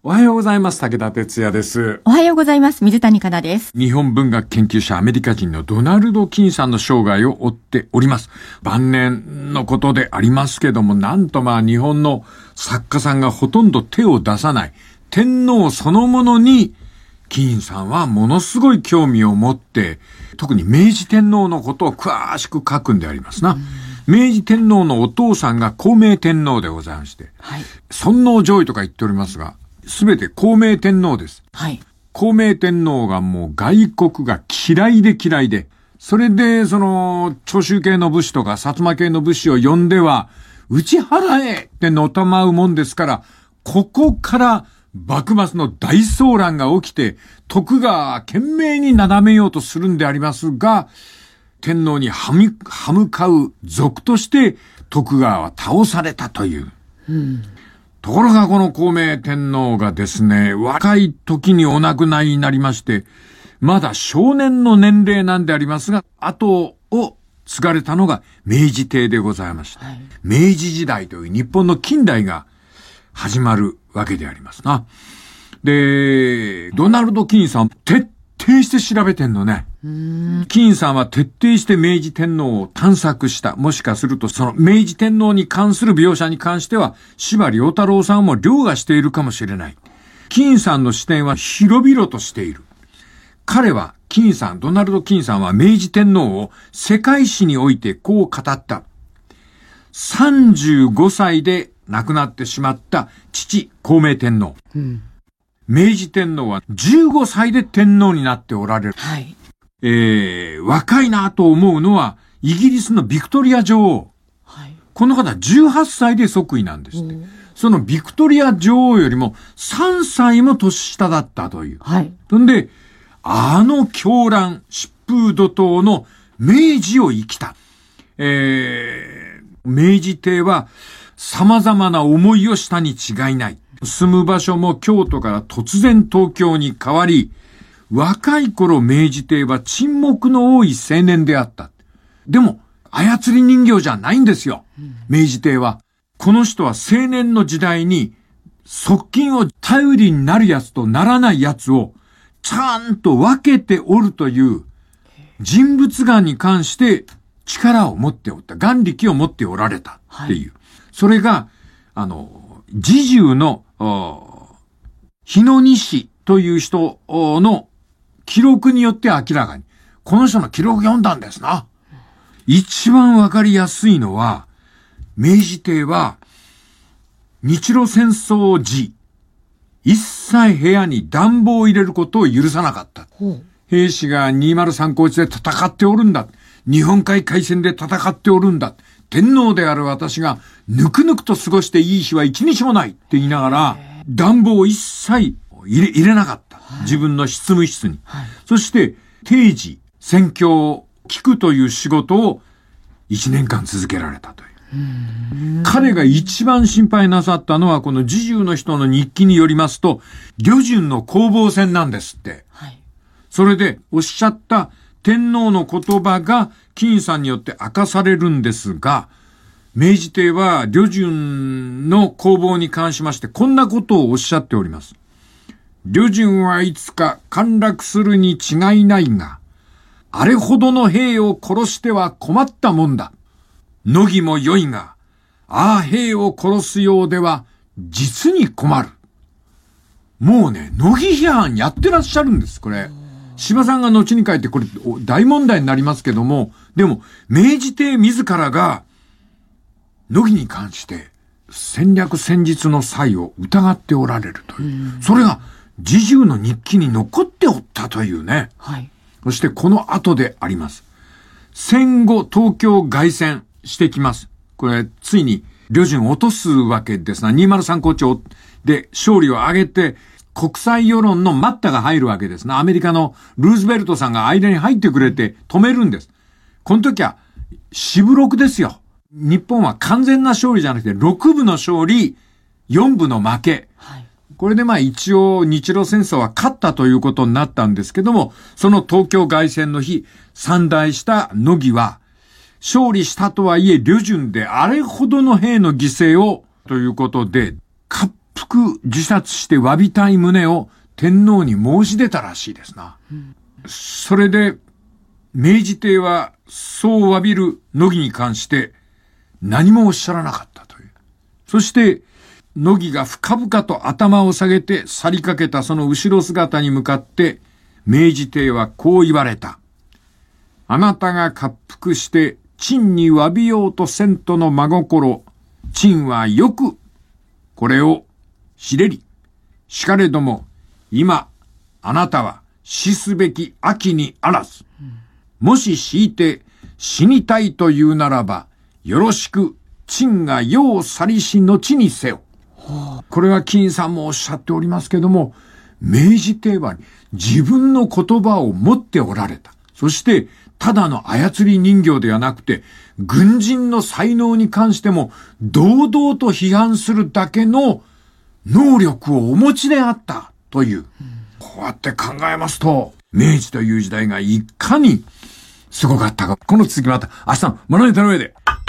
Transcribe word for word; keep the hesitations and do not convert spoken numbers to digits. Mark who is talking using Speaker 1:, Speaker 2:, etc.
Speaker 1: おはようございます。武田哲也です。
Speaker 2: おはようございます。水谷香奈です。
Speaker 1: 日本文学研究者アメリカ人のドナルド・キンさんの生涯を追っております。晩年のことでありますけども、なんとまあ日本の作家さんがほとんど手を出さない天皇そのものにキンさんはものすごい興味を持って、特に明治天皇のことを詳しく書くんでありますな。明治天皇のお父さんが孝明天皇でございまして、はい、尊皇攘夷とか言っておりますが、すべて孝明天皇です。はい。孝明天皇がもう外国が嫌いで嫌いで、それでその長州系の武士とか薩摩系の武士を呼んでは、打ち払えってのたまうもんですから、ここから幕末の大騒乱が起きて、徳川は懸命になだめようとするんでありますが、天皇に歯向かう族として徳川は倒されたという。うんところがこの孝明天皇がですね、若い時にお亡くなりになりまして、まだ少年の年齢なんでありますが、後を継がれたのが明治帝でございました。はい、明治時代という日本の近代が始まるわけでありますな。で、ドナルド・キンさん、徹底して調べてんのね。キンさんは徹底して明治天皇を探索した。もしかするとその明治天皇に関する描写に関しては司馬遼太郎さんも凌駕しているかもしれない。キンさんの視点は広々としている。彼はキンさん、ドナルド・キンさんは明治天皇を世界史においてこう語った。さんじゅうごさいで亡くなってしまった父孝明天皇。うん、明治天皇はじゅうごさいで天皇になっておられる。はいえー、若いなと思うのは、イギリスのビクトリア女王。はい、この方じゅうはっさいで即位なんですって。そのビクトリア女王よりもさんさいも年下だったという。はい。そんで、あの狂乱、疾風怒涛の明治を生きた。えー、明治帝は様々な思いをしたに違いない。住む場所も京都から突然東京に変わり、若い頃明治帝は沈黙の多い青年であった。でも、操り人形じゃないんですよ。明治帝は。この人は青年の時代に、側近を頼りになるやつとならないやつを、ちゃんと分けておるという、人物眼に関して力を持っておった。眼力を持っておられたっていう。はい、それが、あの、侍従の、日野西という人の、記録によって明らかに。この人の記録読んだんですな。一番わかりやすいのは、明治帝は、日露戦争時、一切部屋に暖房を入れることを許さなかった。兵士がにひゃくさん高地で戦っておるんだ。日本海海戦で戦っておるんだ。天皇である私が、ぬくぬくと過ごしていい日は一日もないって言いながら、暖房を一切入れ、入れなかった。自分の執務室に。はい、そして、定時、宣教を聞くという仕事を一年間続けられたという。彼が一番心配なさったのは、この侍従の人の日記によりますと、旅順の攻防戦なんですって。はい、それで、おっしゃった天皇の言葉が、金さんによって明かされるんですが、明治帝は旅順の攻防に関しまして、こんなことをおっしゃっております。旅順はいつか陥落するに違いないが、あれほどの兵を殺しては困ったもんだ。乃木も良いが、ああ兵を殺すようでは実に困る。もうね、乃木批判やってらっしゃるんです、これ。柴さんが後に書いてこれ大問題になりますけども、でも明治帝自らが乃木に関して戦略戦術の際を疑っておられるという。それが侍従の日記に残っておったというね。はい。そしてこの後であります。戦後東京凱旋してきます。これついに旅順を落とすわけですが、にひゃくさん高地で勝利を挙げて国際世論の待ったが入るわけですな。アメリカのルーズベルトさんが間に入ってくれて止めるんです。この時は四分六ですよ。日本は完全な勝利じゃなくてろくぶの勝利、よんぶの負け。はい、これでまあ一応日露戦争は勝ったということになったんですけども、その東京凱旋の日、参内した乃木は、勝利したとはいえ旅順であれほどの兵の犠牲をということで、活腹自殺して詫びたい旨を天皇に申し出たらしいですな。うん、それで、明治帝はそう詫びる乃木に関して何もおっしゃらなかったという。そして、乃木が深々と頭を下げて去りかけたその後ろ姿に向かって、明治帝はこう言われた。あなたが割腹して、朕に詫びようとせんとの真心、朕はよく、これを知れり。しかれども、今、あなたは死すべき秋にあらず。もし強いて死にたいというならば、よろしく、朕が世を去りし後にせよ。これは金さんもおっしゃっておりますけども、明治帝は自分の言葉を持っておられた。そして、ただの操り人形ではなくて、軍人の才能に関しても、堂々と批判するだけの能力をお持ちであったという。うん、こうやって考えますと、明治という時代がいかにすごかったか。この続きまた明日の学びたの上で。